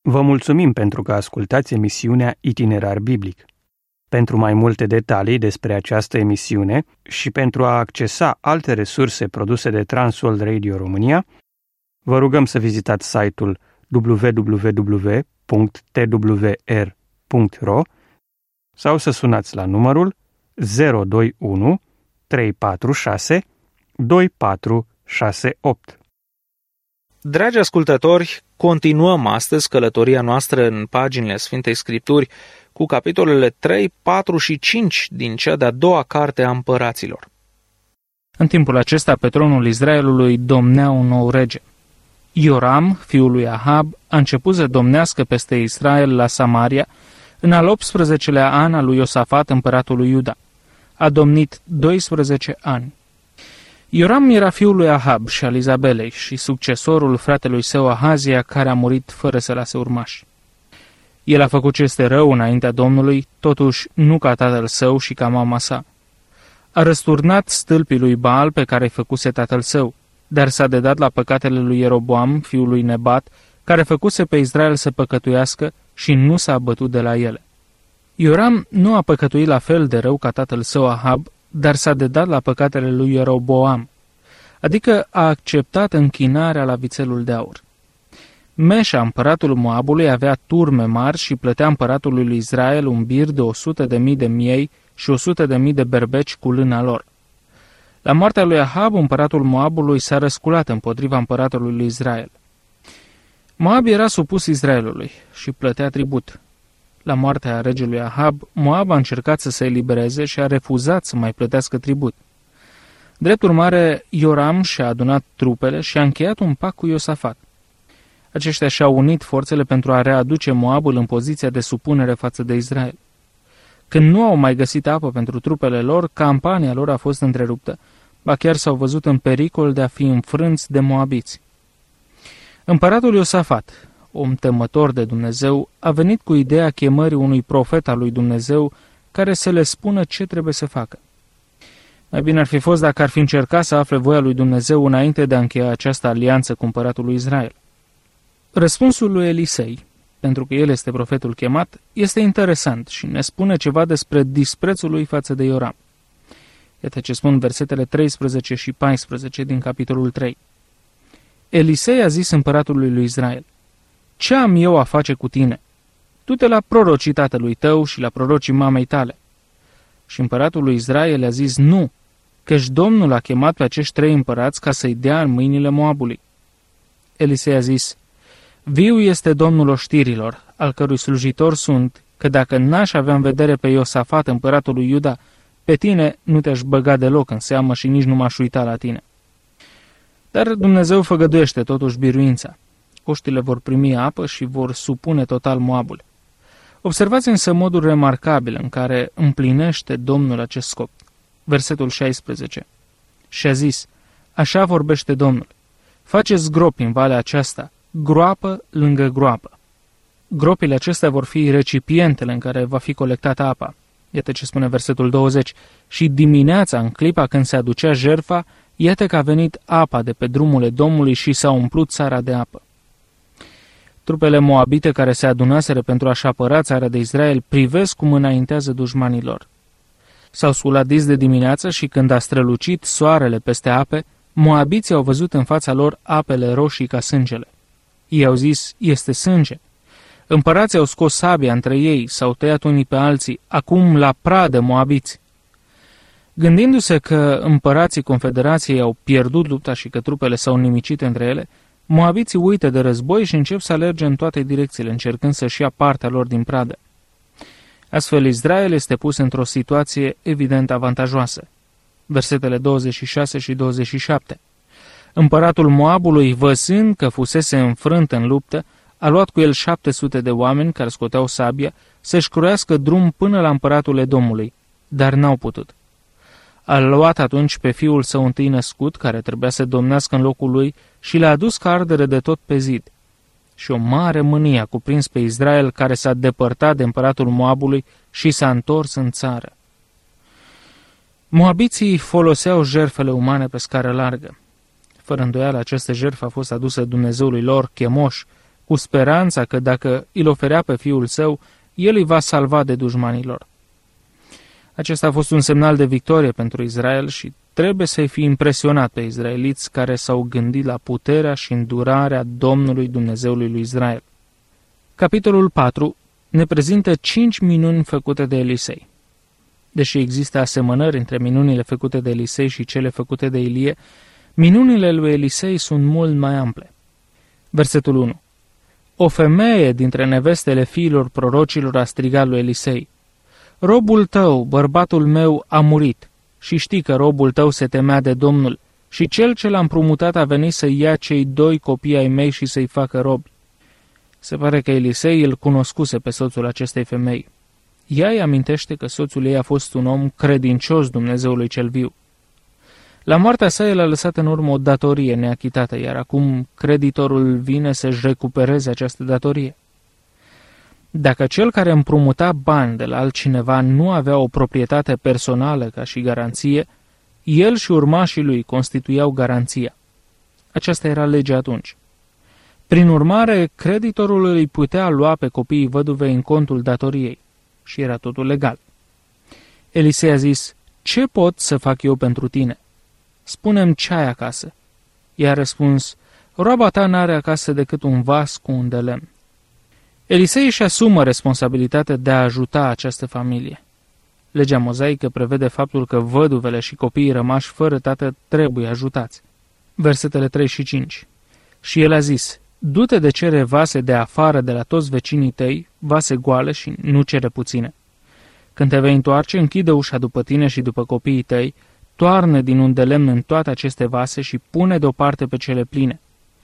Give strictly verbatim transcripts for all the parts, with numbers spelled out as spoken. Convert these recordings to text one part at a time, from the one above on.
Vă mulțumim pentru că ascultați emisiunea Itinerar Biblic. Pentru mai multe detalii despre această emisiune și pentru a accesa alte resurse produse de Transworld Radio România, vă rugăm să vizitați site-ul w w w punct t w r punct r o sau să sunați la numărul zero doi unu trei patru șase doi patru șase opt. Dragi ascultători, continuăm astăzi călătoria noastră în paginile Sfintei Scripturi cu capitolele trei, patru și cinci din cea de-a doua carte a împăraților. În timpul acesta, pe tronul Israelului domnea un nou rege. Ioram, fiul lui Ahab, a început să domnească peste Israel la Samaria în al optsprezecelea an al lui Iosafat, împăratul lui Iuda. A domnit doisprezece ani. Ioram era fiul lui Ahab și al Izabelei și succesorul fratelui său Ahazia, care a murit fără să lase urmași. El a făcut ce este rău înaintea Domnului, totuși nu ca tatăl său și ca mama sa. A răsturnat stâlpii lui Baal pe care îi făcuse tatăl său, dar s-a dedat la păcatele lui Ieroboam, fiul lui Nebat, care făcuse pe Israel să păcătuiască și nu s-a abătut de la ele. Ioram nu a păcătuit la fel de rău ca tatăl său Ahab, dar s-a dedat la păcatele lui Ieroboam, adică a acceptat închinarea la vițelul de aur. Meșa, împăratul Moabului, avea turme mari și plătea împăratului lui Israel un bir de o sută de mii de miei și o sută de mii de berbeci cu lâna lor. La moartea lui Ahab, împăratul Moabului s-a răsculat împotriva împăratului lui Israel. Moab era supus Israelului și plătea tribut. La moartea regelui Ahab, Moab a încercat să se elibereze și a refuzat să mai plătească tribut. Drept urmare, Ioram și-a adunat trupele și a încheiat un pact cu Iosafat. Aceștia și-au unit forțele pentru a readuce Moabul în poziția de supunere față de Israel. Când nu au mai găsit apă pentru trupele lor, campania lor a fost întreruptă, ba chiar s-au văzut în pericol de a fi înfrânți de moabiți. Împăratul Iosafat, om temător de Dumnezeu, a venit cu ideea chemării unui profet al lui Dumnezeu care să le spună ce trebuie să facă. Mai bine ar fi fost dacă ar fi încercat să afle voia lui Dumnezeu înainte de a încheia această alianță cu împăratul lui Israel. Răspunsul lui Elisei, pentru că el este profetul chemat, este interesant și ne spune ceva despre disprețul lui față de Ioram. Iată ce spun versetele treisprezece și paisprezece din capitolul trei. Elisei a zis împăratului lui Israel: ce am eu a face cu tine? Du-te la prorocii tatălui tău și la prorocii mamei tale. Și împăratul lui Israel a zis: nu, căci Domnul a chemat pe acești trei împărați ca să-i dea în mâinile Moabului. Elisei a zis: viu este Domnul oștirilor, al cărui slujitor sunt, că dacă n-aș avea în vedere pe Iosafat, împăratul lui Iuda, pe tine nu te-aș băga deloc în seamă și nici nu m-aș uita la tine. Dar Dumnezeu făgăduiește totuși biruința. Oștile vor primi apă și vor supune total Moabul. Observați însă modul remarcabil în care împlinește Domnul acest scop. Versetul șaisprezece. Și a zis: așa vorbește Domnul: faceți gropi în valea aceasta, groapă lângă groapă. Gropile acestea vor fi recipientele în care va fi colectată apa. Iată ce spune versetul douăzeci. Și dimineața, în clipa când se aducea jertfa, iată că a venit apa de pe drumul Edomului și s-a umplut țara de apă. Trupele moabite care se adunaseră pentru a-și apăra țara de Israel privesc cum înaintează dușmanilor. S-au sculat dis de dimineață și când a strălucit soarele peste ape, moabiții au văzut în fața lor apele roșii ca sângele. Ei au zis: este sânge. Împărații au scos sabia între ei, s-au tăiat unii pe alții, acum la pradă moabiți. Gândindu-se că împărații confederației au pierdut lupta și că trupele s-au nimicit între ele, moabiții uită de război și încep să alerge în toate direcțiile, încercând să-și ia partea lor din pradă. Astfel, Israel este pus într-o situație evident avantajoasă. Versetele douăzeci și șase și douăzeci și șapte. Împăratul Moabului, văzând că fusese înfrânt în luptă, a luat cu el șapte sute de oameni care scoteau sabia să-și croiască drum până la împăratul Edomului, dar n-au putut. A luat atunci pe fiul său întâi născut, care trebuia să domnească în locul lui, și l-a adus ca ardere de tot pe zid. Și o mare mânie a cuprins pe Israel, care s-a depărtat de împăratul Moabului și s-a întors în țară. Moabiții foloseau jertfele umane pe scară largă. Fără îndoială, această jertfă a fost adusă Dumnezeului lor, Chemoș, cu speranța că dacă îl oferea pe fiul său, el îi va salva de dușmanilor. Acesta a fost un semnal de victorie pentru Israel și trebuie să-i fi impresionat pe izraeliți care s-au gândit la puterea și îndurarea Domnului Dumnezeului lui Israel. Capitolul patru ne prezintă cinci minuni făcute de Elisei. Deși există asemănări între minunile făcute de Elisei și cele făcute de Ilie, minunile lui Elisei sunt mult mai ample. Versetul unu. O femeie dintre nevestele fiilor prorocilor a strigat lui Elisei: robul tău, bărbatul meu, a murit și știi că robul tău se temea de Domnul și cel ce l-a împrumutat a venit să ia cei doi copii ai mei și să-i facă robi. Se pare că Elisei îl cunoscuse pe soțul acestei femei. Ea îi amintește că soțul ei a fost un om credincios Dumnezeului cel viu. La moartea sa, el a lăsat în urmă o datorie neachitată, iar acum creditorul vine să-și recupereze această datorie. Dacă cel care împrumuta bani de la altcineva nu avea o proprietate personală ca și garanție, el și urmașii lui constituiau garanția. Aceasta era legea atunci. Prin urmare, creditorul îi putea lua pe copiii văduvei în contul datoriei și era totul legal. Elisei a zis: ce pot să fac eu pentru tine? Spune-mi ce ai acasă. I-a răspuns: roaba ta n-are acasă decât un vas cu un de lemn. Elisei își asumă responsabilitatea de a ajuta această familie. Legea mozaică prevede faptul că văduvele și copiii rămași fără tată trebuie ajutați. Versetele trei și cinci. Și el a zis: du-te de cere vase de afară de la toți vecinii tăi, vase goale și nu cere puține. Când te vei întoarce, închide ușa după tine și după copiii tăi, toarnă din un de lemn în toate aceste vase și pune deoparte pe cele pline.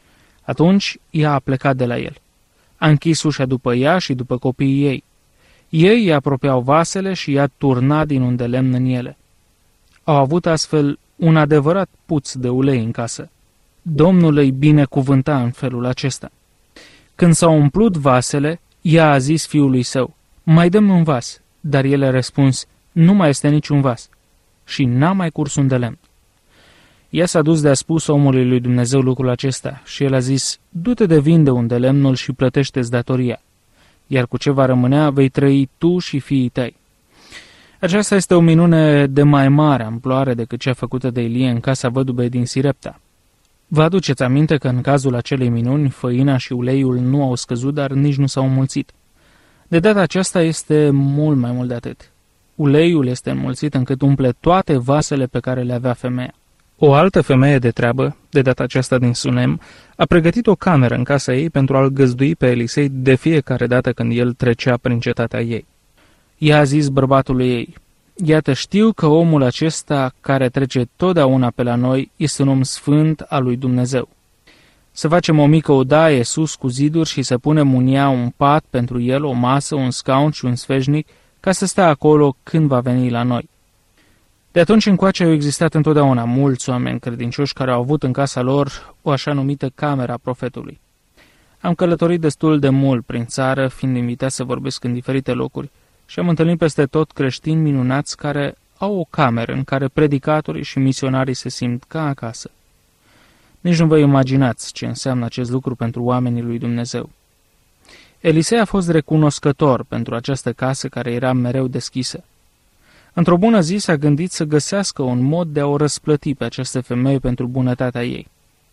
Atunci ea a plecat de la el. A închis ușa după ea și după copiii ei. Ei îi apropiau vasele și i-a turnat din un de lemn în ele. Au avut astfel un adevărat puț de ulei în casă. Domnul îi binecuvânta în felul acesta. Când s-au umplut vasele, ea a zis fiului său: mai dă-mi un vas, dar el a răspuns: nu mai este niciun vas. Și n-a mai curs un de lemn. Ea s-a dus de a spus omului lui Dumnezeu lucrul acesta și el a zis: du-te de vinde un de lemnul și plătește-ți datoria, iar cu ce va rămânea vei trăi tu și fiii tăi. Aceasta este o minune de mai mare amploare decât cea făcută de Ilie în casa văduvei din Sirepta. Vă aduceți aminte că în cazul acelei minuni, făina și uleiul nu au scăzut, dar nici nu s-au înmulțit. De data aceasta este mult mai mult de atât. Uleiul este înmulțit încât umple toate vasele pe care le avea femeia. O altă femeie de treabă, de data aceasta din Sunem, a pregătit o cameră în casa ei pentru a-l găzdui pe Elisei de fiecare dată când el trecea prin cetatea ei. Ea a zis bărbatului ei: iată, știu că omul acesta care trece totdeauna pe la noi este un om sfânt al lui Dumnezeu. Să facem o mică odaie sus cu ziduri și să punem în ea un pat pentru el, o masă, un scaun și un sfeșnic, ca să stea acolo când va veni la noi. De atunci încoace au existat întotdeauna mulți oameni credincioși care au avut în casa lor o așa numită cameră a profetului. Am călătorit destul de mult prin țară, fiind invitat să vorbesc în diferite locuri, și am întâlnit peste tot creștini minunați care au o cameră în care predicatorii și misionarii se simt ca acasă. Nici nu vă imaginați ce înseamnă acest lucru pentru oamenii lui Dumnezeu. Elisei a fost recunoscător pentru această casă care era mereu deschisă. Într-o bună zi s-a gândit să găsească un mod de a o răsplăti pe această femeie pentru bunătatea ei.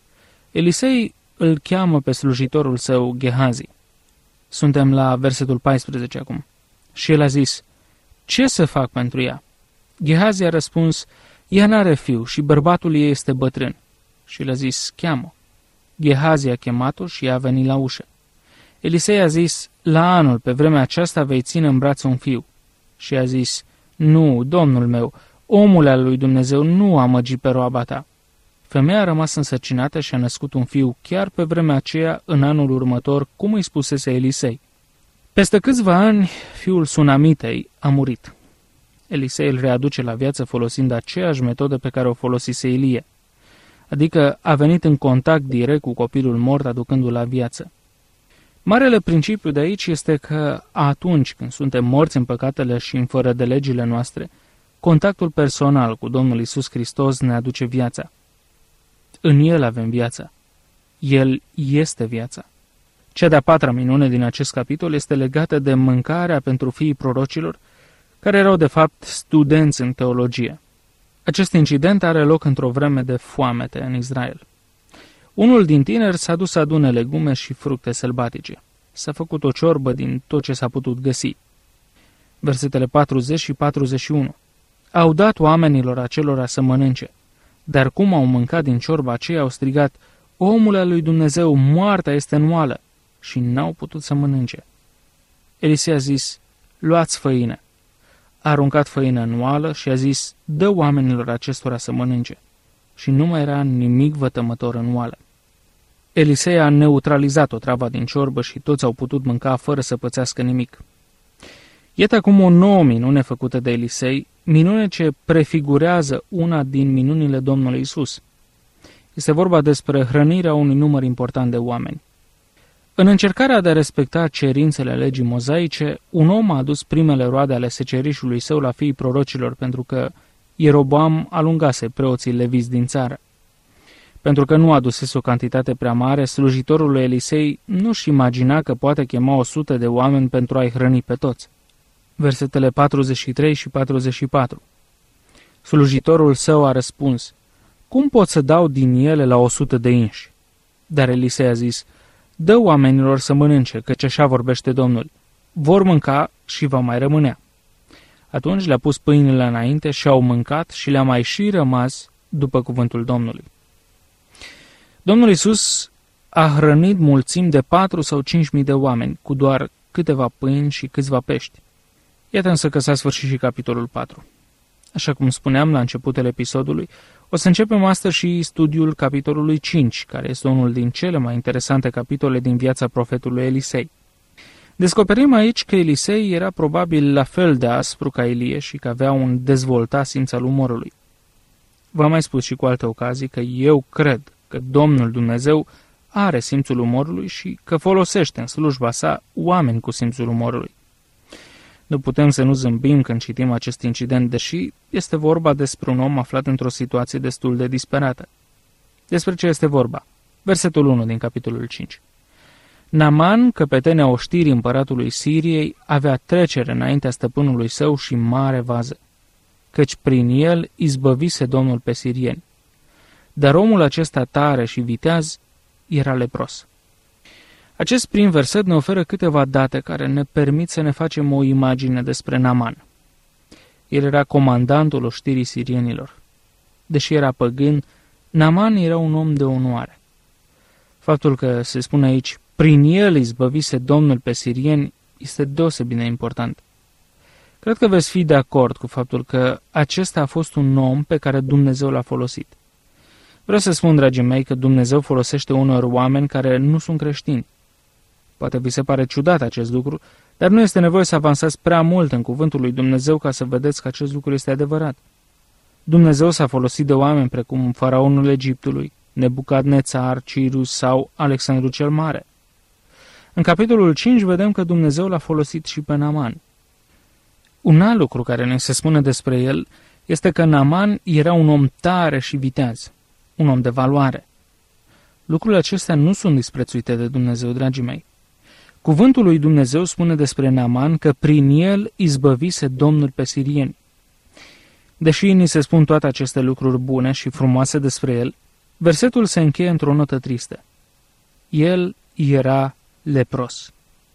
Elisei îl cheamă pe slujitorul său Gehazi. Suntem la versetul paisprezece acum. Și el a zis: ce să fac pentru ea? Gehazi a răspuns: ea n-are fiu și bărbatul ei este bătrân. Și el a zis: cheamă. Gehazi a chemat-o și ea a venit la ușă. Elisei a zis: la anul, pe vremea aceasta, vei ține în braț un fiu. Și a zis: nu, domnul meu, omul al lui Dumnezeu nu a amăgit pe roaba ta. Femeia a rămas însărcinată și a născut un fiu chiar pe vremea aceea, în anul următor, cum îi spusese Elisei. Peste câțiva ani, fiul Sunamitei a murit. Elisei îl readuce la viață folosind aceeași metodă pe care o folosise Ilie, adică a venit în contact direct cu copilul mort, aducându-l la viață. Marele principiu de aici este că atunci când suntem morți în păcatele și în fără de legile noastre, contactul personal cu Domnul Iisus Hristos ne aduce viața. În El avem viața. El este viața. Cea de-a patra minune din acest capitol este legată de mâncarea pentru fiii prorocilor, care erau de fapt studenți în teologie. Acest incident are loc într-o vreme de foamete în Israel. Unul din tineri s-a dus să adune legume și fructe sălbatice. S-a făcut o ciorbă din tot ce s-a putut găsi. Versetele patruzeci și patruzeci și unu. Au dat oamenilor acelora să mănânce, dar cum au mâncat din ciorba aceea, au strigat: Omule al lui Dumnezeu, moartea este în oală, și n-au putut să mănânce. Elisei a zis: luați făină. A aruncat făină în oală și a zis: dă oamenilor acestora să mănânce. Și nu mai era nimic vătămător în oală. Elisei a neutralizat o travă din ciorbă și toți au putut mânca fără să pățească nimic. Iată acum o nouă minune făcută de Elisei, minune ce prefigurează una din minunile Domnului Isus. Este vorba despre hrănirea unui număr important de oameni. În încercarea de a respecta cerințele legii mozaice, un om a adus primele roade ale secerișului său la fiii prorocilor pentru că Ieroboam alungase preoții leviți din țară. Pentru că nu adusese o cantitate prea mare, slujitorul lui Elisei nu-și imagina că poate chema o sută de oameni pentru a-i hrăni pe toți. Versetele patruzeci și trei și patruzeci și patru. Slujitorul său a răspuns: cum pot să dau din ele la o sută de inși? Dar Elisei a zis: dă oamenilor să mănânce, căci așa vorbește Domnul. Vor mânca și va mai rămânea. Atunci le-a pus pâinile înainte și au mâncat și le-a mai și rămas după cuvântul Domnului. Domnul Iisus a hrănit mulțimi de patru sau cinci mii de oameni cu doar câteva pâini și câțiva pești. Iată însă că s-a sfârșit și capitolul patru. Așa cum spuneam la începutul episodului, o să începem astăzi și studiul capitolului cinci, care este unul din cele mai interesante capitole din viața profetului Elisei. Descoperim aici că Elisei era probabil la fel de aspru ca Ilie și că avea un dezvoltat simț al umorului. V-am mai spus și cu alte ocazii că eu cred că Domnul Dumnezeu are simțul umorului și că folosește în slujba sa oameni cu simțul umorului. Nu putem să nu zâmbim când citim acest incident, deși este vorba despre un om aflat într-o situație destul de disperată. Despre ce este vorba? Versetul unu din capitolul cinci. Naaman, căpetenea oștirii împăratului Siriei, avea trecere înaintea stăpânului său și mare vază, căci prin el izbăvise Domnul pe sirieni. Dar omul acesta tare și viteaz era lepros. Acest prim verset ne oferă câteva date care ne permit să ne facem o imagine despre Naaman. El era comandantul oștirii sirienilor. Deși era păgân, Naaman era un om de onoare. Faptul că se spune aici, prin el izbăvise Domnul pe sirieni, este deosebit de important. Cred că veți fi de acord cu faptul că acesta a fost un om pe care Dumnezeu l-a folosit. Vreau să spun, dragii mei, că Dumnezeu folosește unor oameni care nu sunt creștini. Poate vi se pare ciudat acest lucru, dar nu este nevoie să avansați prea mult în cuvântul lui Dumnezeu ca să vedeți că acest lucru este adevărat. Dumnezeu s-a folosit de oameni precum faraonul Egiptului, Nebucadnețar, Cirus sau Alexandru cel Mare. În capitolul cinci vedem că Dumnezeu l-a folosit și pe Naaman. Un alt lucru care ne se spune despre el este că Naaman era un om tare și viteaz, un om de valoare. Lucrurile acestea nu sunt disprețuite de Dumnezeu, dragii mei. Cuvântul lui Dumnezeu spune despre Naaman că prin el izbăvise Domnul pe sirieni. Deși ni se spun toate aceste lucruri bune și frumoase despre el, versetul se încheie într-o notă tristă. El era lepros.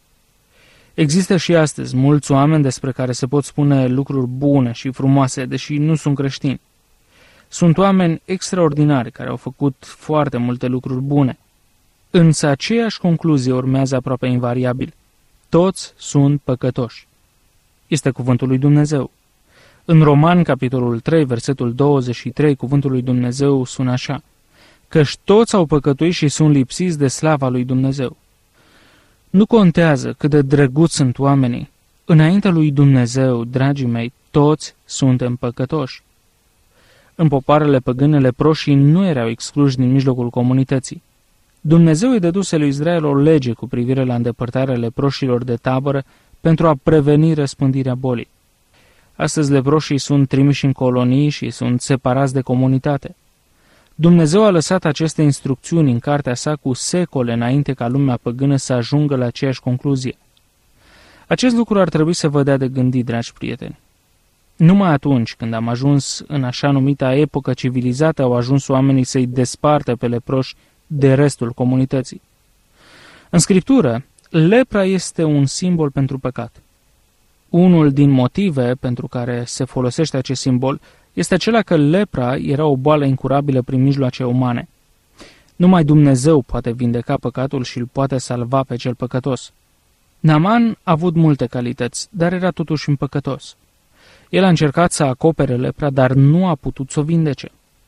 Există și astăzi mulți oameni despre care se pot spune lucruri bune și frumoase, deși nu sunt creștini. Sunt oameni extraordinari care au făcut foarte multe lucruri bune. Însă aceeași concluzie urmează aproape invariabil. Toți sunt păcătoși. Este cuvântul lui Dumnezeu. În Roman, capitolul trei, versetul douăzeci și trei, cuvântul lui Dumnezeu sună așa: căci toți au păcătuit și sunt lipsiți de slava lui Dumnezeu. Nu contează cât de drăguți sunt oamenii. Înaintea lui Dumnezeu, dragii mei, toți suntem păcătoși. În popoarele păgâne, leproșii nu erau excluși din mijlocul comunității. Dumnezeu îi dăduse lui Israel o lege cu privire la îndepărtarea leproșilor de tabără pentru a preveni răspândirea bolii. Astăzi leproșii sunt trimiși în colonii și sunt separați de comunitate. Dumnezeu a lăsat aceste instrucțiuni în cartea sa cu secole înainte ca lumea păgână să ajungă la aceeași concluzie. Acest lucru ar trebui să vă dea de gândit, dragi prieteni. Numai atunci când am ajuns în așa numita epocă civilizată au ajuns oamenii să-i despartă pe leproși de restul comunității. În Scriptură, lepra este un simbol pentru păcat. Unul din motive pentru care se folosește acest simbol este acela că lepra era o boală incurabilă prin mijloace umane. Numai Dumnezeu poate vindeca păcatul și îl poate salva pe cel păcătos. Naaman a avut multe calități, dar era totuși un păcătos. El a încercat să acopere lepra, dar nu a putut să o vindece.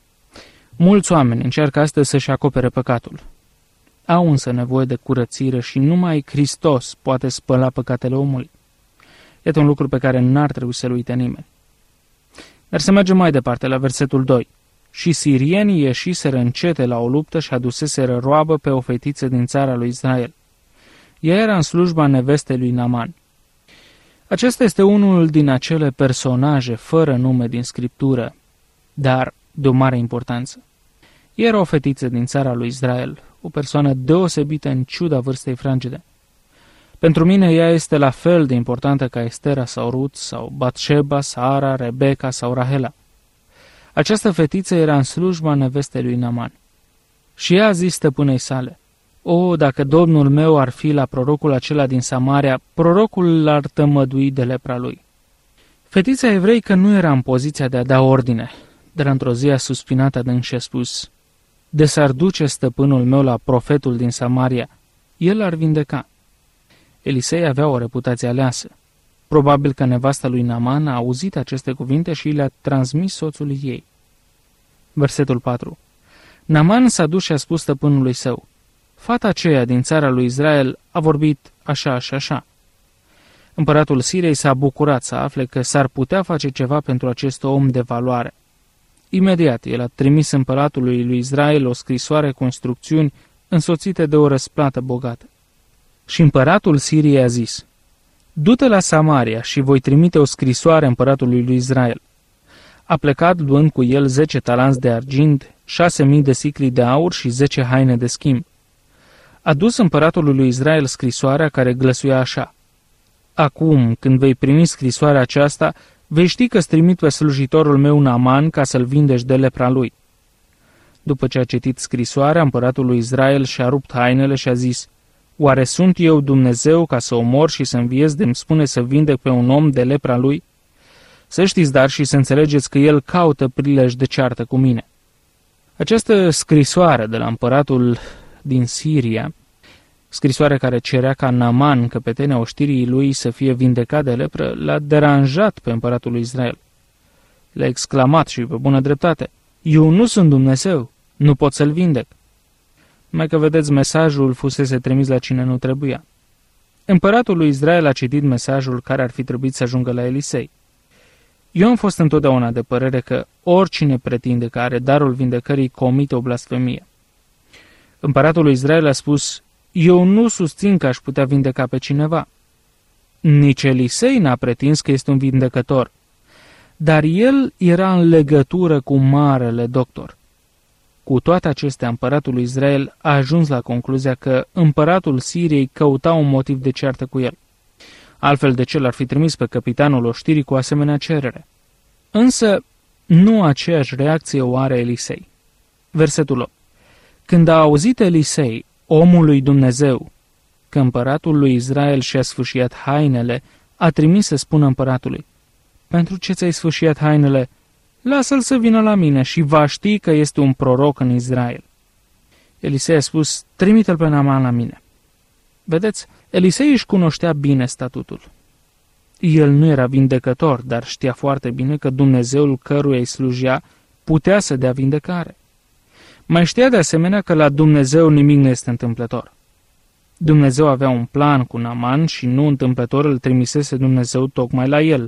Mulți oameni încearcă astăzi să-și acopere păcatul. Au însă nevoie de curățire și numai Hristos poate spăla păcatele omului. Iată un lucru pe care n-ar trebui să-l uite nimeni. Dar să mergem mai departe la versetul doi. Și sirienii ieșiseră încete la o luptă și aduseseră roabă pe o fetiță din țara lui Israel. Ea era în slujba nevestei lui Naaman. Acesta este unul din acele personaje fără nume din Scriptură, dar de o mare importanță. Era o fetiță din țara lui Israel, o persoană deosebită în ciuda vârstei fragede. Pentru mine ea este la fel de importantă ca Estera sau Rut sau Batșeba, Sara, Rebecca sau Rahela. Această fetiță era în slujba nevestei lui Naaman. Și ea a zis stăpânei sale: O, dacă Domnul meu ar fi la prorocul acela din Samaria, prorocul l-ar tămădui de lepra lui. Fetița evreică nu era în poziția de a da ordine, dar într-o zi a suspinat adânc și a spus: De s-ar duce stăpânul meu la profetul din Samaria, el ar vindeca. Elisei avea o reputație aleasă. Probabil că nevasta lui Naaman a auzit aceste cuvinte și le-a transmis soțului ei. Versetul patru. Naaman s-a dus și a spus stăpânului său: Fata aceea din țara lui Israel a vorbit așa și așa. Împăratul Siriei s-a bucurat să afle că s-ar putea face ceva pentru acest om de valoare. Imediat, el a trimis împăratului lui Israel o scrisoare cu instrucțiuni însoțite de o răsplată bogată. Și împăratul Siriei a zis: Du-te la Samaria și voi trimite o scrisoare împăratului lui Israel. A plecat luând cu el zece talanți de argint, șase mii de sicli de aur și zece haine de schimb. A dus împăratului lui Israel scrisoarea care glăsuia așa: Acum, când vei primi scrisoarea aceasta, vei ști că-ți trimit pe slujitorul meu Naaman ca să-l vindești de lepra lui. După ce a citit scrisoarea, împăratul lui Israel și-a rupt hainele și a zis: Oare sunt eu Dumnezeu ca să omor și să înviez de-mi spune să vindec pe un om de lepra lui? Să știți, dar, și să înțelegeți că el caută prilej de ceartă cu mine. Această scrisoare de la împăratul din Siria, scrisoarea care cerea ca Naaman, căpetenia oștirii lui, să fie vindecat de lepră, l-a deranjat pe împăratul lui Israel. Le-a exclamat și pe bună dreptate: Eu nu sunt Dumnezeu, nu pot să-l vindec. Mai că vedeți, mesajul fusese trimis la cine nu trebuia. Împăratul lui Israel a citit mesajul care ar fi trebuit să ajungă la Elisei. Eu am fost întotdeauna de părere că oricine pretinde că are darul vindecării comite o blasfemie. Împăratul lui Israel a spus: Eu nu susțin că aș putea vindeca pe cineva. Nici Elisei n-a pretins că este un vindecător, dar el era în legătură cu marele doctor. Cu toate acestea, împăratul lui Israel a ajuns la concluzia că împăratul Siriei căuta un motiv de ceartă cu el. Altfel de ce l-ar fi trimis pe capitanul oștirii cu asemenea cerere? Însă, nu aceeași reacție o are Elisei. Versetul opt. Când a auzit Elisei, omul lui Dumnezeu, că împăratul lui Israel și-a sfâșiat hainele, a trimis să spună împăratului: Pentru ce ți-ai sfâșiat hainele? Lasă-l să vină la mine și va ști că este un proroc în Israel. Elisei a spus: Trimite-l pe Naaman la mine. Vedeți, Elisei își cunoștea bine statutul. El nu era vindecător, dar știa foarte bine că Dumnezeul căruia îi slujea putea să dea vindecare. Mai știa de asemenea că la Dumnezeu nimic nu este întâmplător. Dumnezeu avea un plan cu Naaman și nu întâmplător îl trimisese Dumnezeu tocmai la el.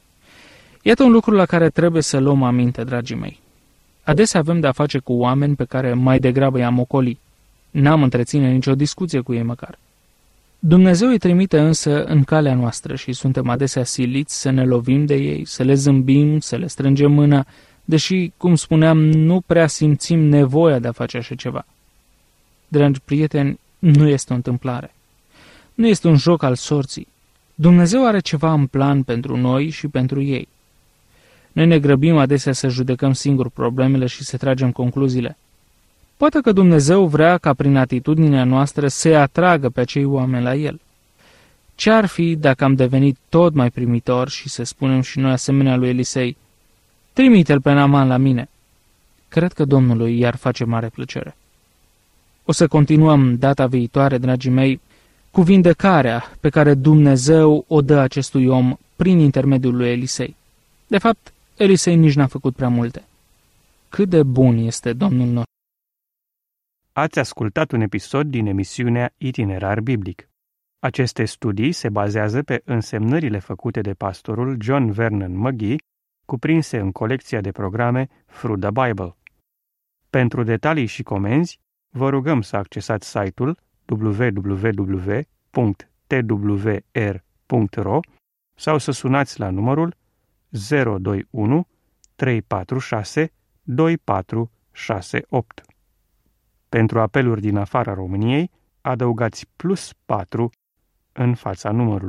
Iată un lucru la care trebuie să luăm aminte, dragii mei. Adesea avem de-a face cu oameni pe care mai degrabă i-am ocoli. N-am întreține nicio discuție cu ei măcar. Dumnezeu îi trimite însă în calea noastră și suntem adesea siliți să ne lovim de ei, să le zâmbim, să le strângem mâna, deși, cum spuneam, nu prea simțim nevoia de a face așa ceva. Dragi prieteni, nu este o întâmplare. Nu este un joc al sorții. Dumnezeu are ceva în plan pentru noi și pentru ei. Noi ne grăbim adesea să judecăm singur problemele și să tragem concluziile. Poate că Dumnezeu vrea ca prin atitudinea noastră să-i atragă pe acei oameni la El. Ce-ar fi dacă am devenit tot mai primitori și să spunem și noi asemenea lui Elisei, trimite-l pe Naaman la mine? Cred că Domnului i-ar face mare plăcere. O să continuăm data viitoare, dragii mei, cu vindecarea pe care Dumnezeu o dă acestui om prin intermediul lui Elisei. De fapt, Elisei nici n-a făcut prea multe. Cât de bun este Domnul nostru! Ați ascultat un episod din emisiunea Itinerar Biblic. Aceste studii se bazează pe însemnările făcute de pastorul John Vernon McGee, cuprinse în colecția de programe Through the Bible. Pentru detalii și comenzi, vă rugăm să accesați site-ul w w w punct t w r punct r o sau să sunați la numărul zero doi unu trei patru șase doi patru șase opt. Pentru apeluri din afara României, adăugați plus patru în fața numărului.